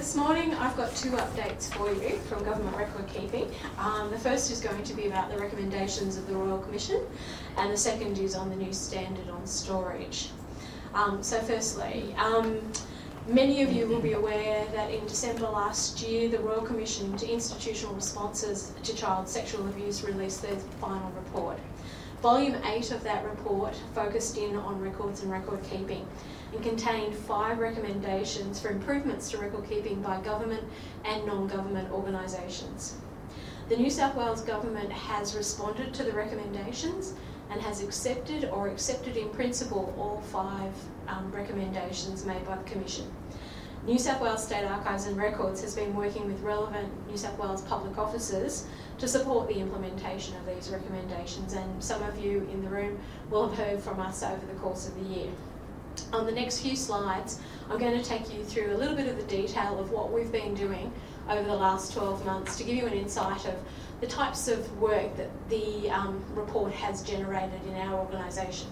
this morning I've got two updates for you from Government Record Keeping. The first is going to be about the recommendations of the Royal Commission, and the second is on the new standard on storage. So firstly, many of you will be aware that in December last year the Royal Commission into Institutional Responses to Child Sexual Abuse released their final report. Volume 8 of that report focused in on records and record keeping and contained 5 recommendations for improvements to record keeping by government and non-government organisations. The New South Wales Government has responded to the recommendations and has accepted or accepted in principle all 5 recommendations made by the Commission. New South Wales State Archives and Records has been working with relevant New South Wales public officers to support the implementation of these recommendations, and some of you in the room will have heard from us over the course of the year. On the next few slides, I'm going to take you through a little bit of the detail of what we've been doing over the last 12 months to give you an insight of the types of work that the report has generated in our organisation.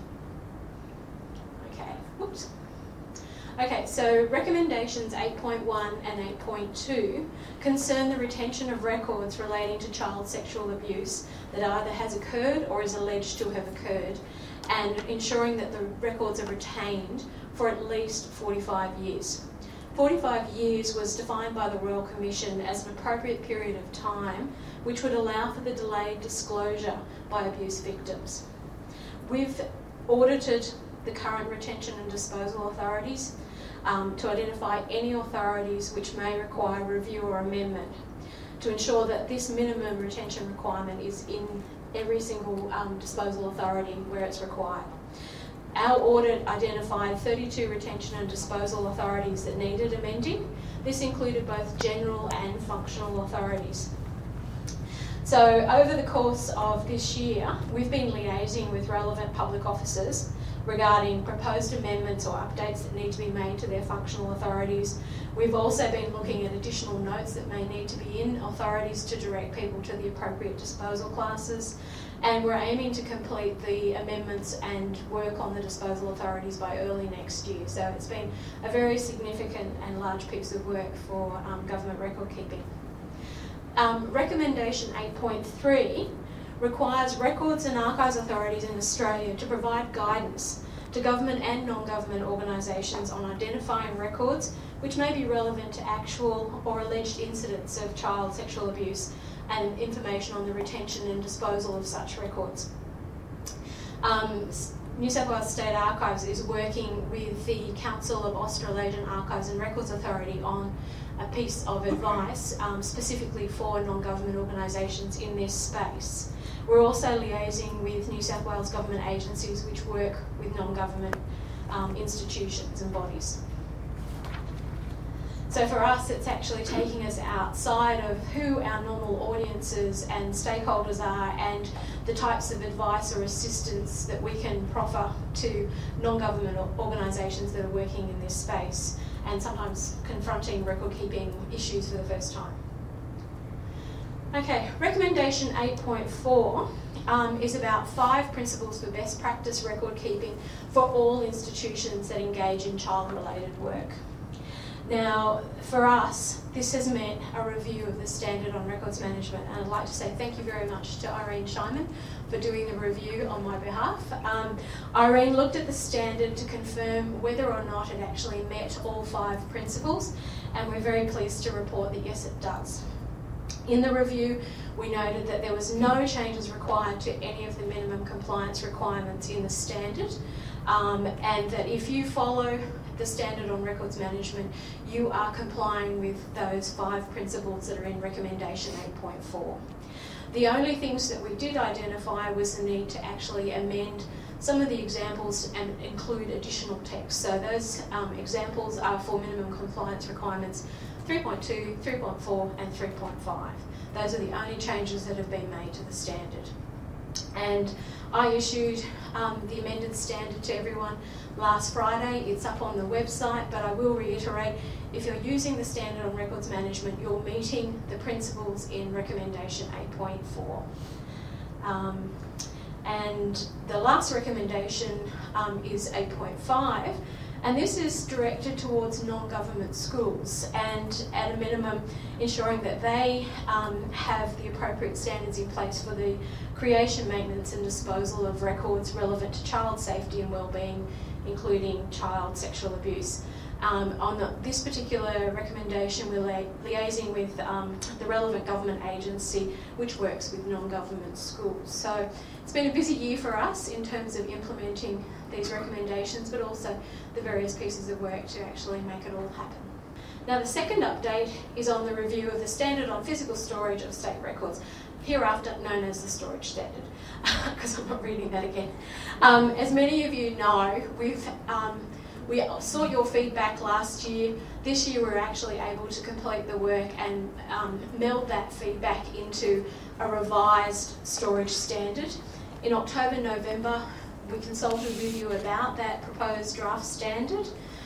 Okay, so recommendations 8.1 and 8.2 concern the retention of records relating to child sexual abuse that either has occurred or is alleged to have occurred, and ensuring that the records are retained for at least 45 years. 45 years was defined by the Royal Commission as an appropriate period of time which would allow for the delayed disclosure by abuse victims. We've audited the current retention and disposal authorities to identify any authorities which may require review or amendment to ensure that this minimum retention requirement is in every single disposal authority where it's required. Our audit identified 32 retention and disposal authorities that needed amending. This included both general and functional authorities. So over the course of this year, we've been liaising with relevant public officers regarding proposed amendments or updates that need to be made to their functional authorities. We've also been looking at additional notes that may need to be in authorities to direct people to the appropriate disposal classes, and we're aiming to complete the amendments and work on the disposal authorities by early next year. So it's been a very significant and large piece of work for government record keeping. Recommendation 8.3 requires records and archives authorities in Australia to provide guidance to government and non-government organisations on identifying records which may be relevant to actual or alleged incidents of child sexual abuse and information on the retention and disposal of such records. New South Wales State Archives is working with the Council of Australasian Archives and Records Authority on a piece of advice specifically for non-government organisations in this space. We're also liaising with New South Wales government agencies which work with non-government institutions and bodies. So for us, it's actually taking us outside of who our normal audiences and stakeholders are and the types of advice or assistance that we can proffer to non-government organisations that are working in this space and sometimes confronting record-keeping issues for the first time. Okay, recommendation 8.4 is about 5 principles for best practice record keeping for all institutions that engage in child-related work. Now, for us, this has meant a review of the standard on records management, and I'd like to say thank you very much to Irene Scheinman for doing the review on my behalf. Irene looked at the standard to confirm whether or not it actually met all 5 principles, and we're very pleased to report that yes, it does. In the review, we noted that there was no changes required to any of the minimum compliance requirements in the standard, and that if you follow the standard on records management, you are complying with those 5 principles that are in recommendation 8.4. The only things that we did identify was the need to actually amend some of the examples and include additional text. So those examples are for minimum compliance requirements 3.2, 3.4 and 3.5. Those are the only changes that have been made to the standard. And I issued the amended standard to everyone last Friday. It's up on the website, but I will reiterate, if you're using the standard on records management, you're meeting the principles in recommendation 8.4. And the last recommendation is 8.5, And this is directed towards non-government schools and, at a minimum, ensuring that they have the appropriate standards in place for the creation, maintenance and disposal of records relevant to child safety and wellbeing, including child sexual abuse. On this particular recommendation, we're liaising with the relevant government agency which works with non-government schools. So it's been a busy year for us in terms of implementing these recommendations, but also the various pieces of work to actually make it all happen. Now, the second update is on the review of the Standard on Physical Storage of State Records, hereafter known as the Storage Standard, because I'm not reading that again. As many of you know, we sought your feedback last year. This year we're actually able to complete the work and meld that feedback into a revised storage standard. In October, November, we consulted with you about that proposed draft standard,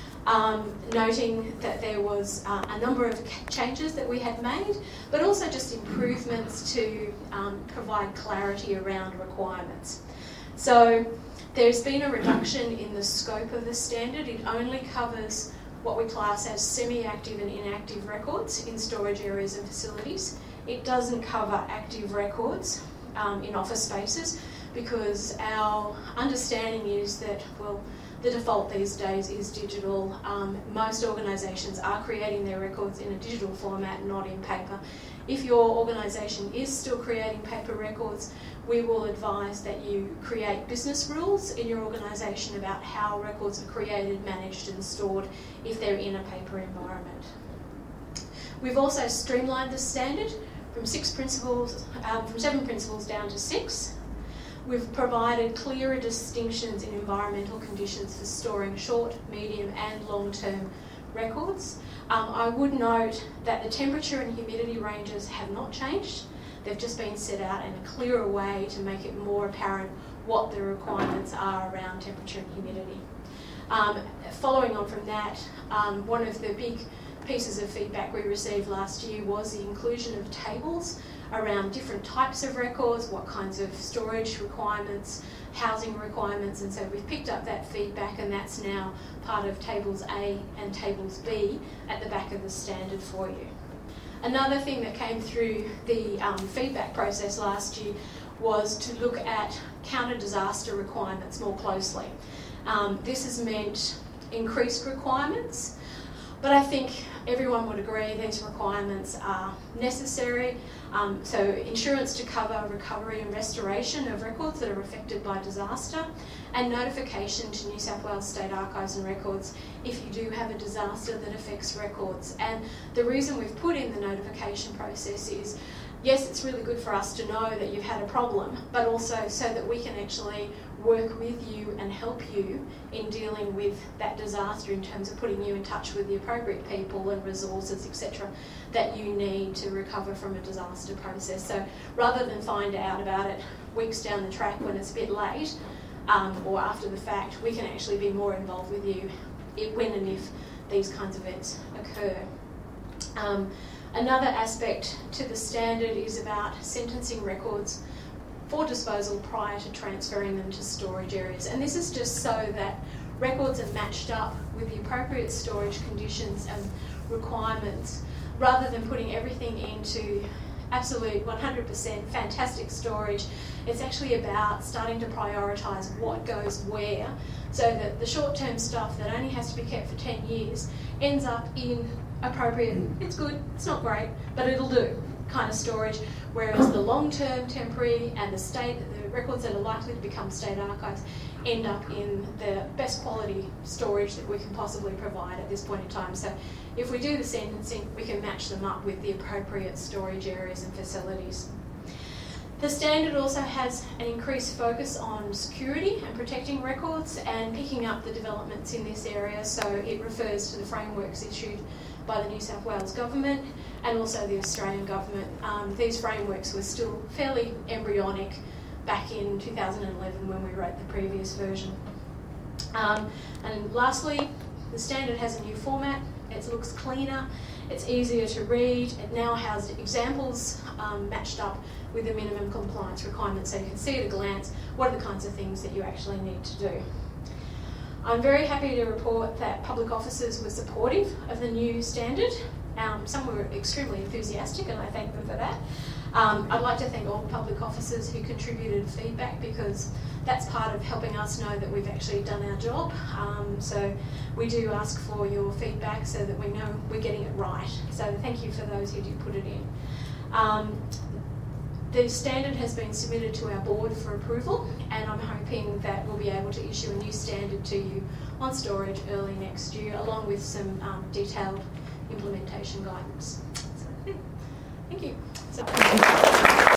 noting that there was a number of changes that we had made, but also just improvements to provide clarity around requirements. So there's been a reduction in the scope of the standard. It only covers what we class as semi-active and inactive records in storage areas and facilities. It doesn't cover active records in office spaces, because our understanding is that, well, the default these days is digital. Most organisations are creating their records in a digital format, not in paper. If your organisation is still creating paper records, we will advise that you create business rules in your organisation about how records are created, managed and stored if they're in a paper environment. We've also streamlined the standard from 7 principles down to 6. We've provided clearer distinctions in environmental conditions for storing short, medium and long-term records. I would note that the temperature and humidity ranges have not changed. They've just been set out in a clearer way to make it more apparent what the requirements are around temperature and humidity. Following on from that, one of the big pieces of feedback we received last year was the inclusion of tables around different types of records, what kinds of storage requirements, housing requirements, and so we've picked up that feedback, and that's now part of Tables A and Tables B at the back of the standard for you. Another thing that came through the feedback process last year was to look at counter-disaster requirements more closely. This has meant increased requirements, but I think everyone would agree these requirements are necessary. So insurance to cover recovery and restoration of records that are affected by disaster, and notification to New South Wales State Archives and Records if you do have a disaster that affects records. And the reason we've put in the notification process is, yes, it's really good for us to know that you've had a problem, but also so that we can actually work with you and help you in dealing with that disaster in terms of putting you in touch with the appropriate people and resources, etc., that you need to recover from a disaster process. So rather than find out about it weeks down the track when it's a bit late or after the fact, we can actually be more involved with you when and if these kinds of events occur. Another aspect to the standard is about sentencing records for disposal prior to transferring them to storage areas. And this is just so that records are matched up with the appropriate storage conditions and requirements, rather than putting everything into absolute 100% fantastic storage. It's actually about starting to prioritise what goes where, so that the short-term stuff that only has to be kept for 10 years ends up in appropriate, it's good, it's not great, but it'll do kind of storage, whereas the long-term, temporary and the records that are likely to become state archives end up in the best quality storage that we can possibly provide at this point in time. So if we do the sentencing, we can match them up with the appropriate storage areas and facilities. The standard also has an increased focus on security and protecting records and picking up the developments in this area, so it refers to the frameworks issued by the New South Wales Government and also the Australian Government. These frameworks were still fairly embryonic back in 2011 when we wrote the previous version. And lastly, the standard has a new format. It looks cleaner, it's easier to read. It now has examples matched up with the minimum compliance requirements, so you can see at a glance what are the kinds of things that you actually need to do. I'm very happy to report that public officers were supportive of the new standard. Some were extremely enthusiastic, and I thank them for that. I'd like to thank all the public officers who contributed feedback, because that's part of helping us know that we've actually done our job. So we do ask for your feedback so that we know we're getting it right. So thank you for those who did put it in. The standard has been submitted to our board for approval, and I'm hoping that we'll be able to issue a new standard to you on storage early next year, along with some detailed implementation guidance. So, thank you. So,